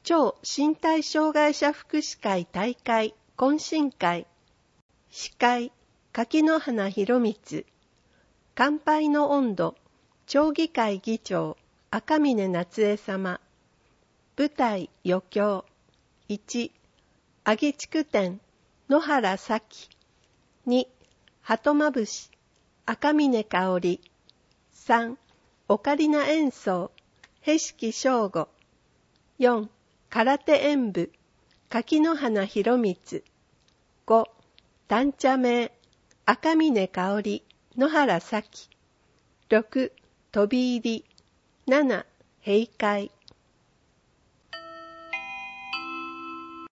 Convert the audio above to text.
超身体障害者福祉会大会懇親会。司会、柿の花博光。乾杯の音頭、町議会議長、赤嶺夏江様。舞台、余興。1、阿義地店、野原咲。2、鳩まぶし、赤嶺香織。3、オカリナ演奏、へしき正吾。4、空手演舞、柿の花博光。5、単茶名、赤嶺香織、野原咲。6、飛び入り。7、閉会。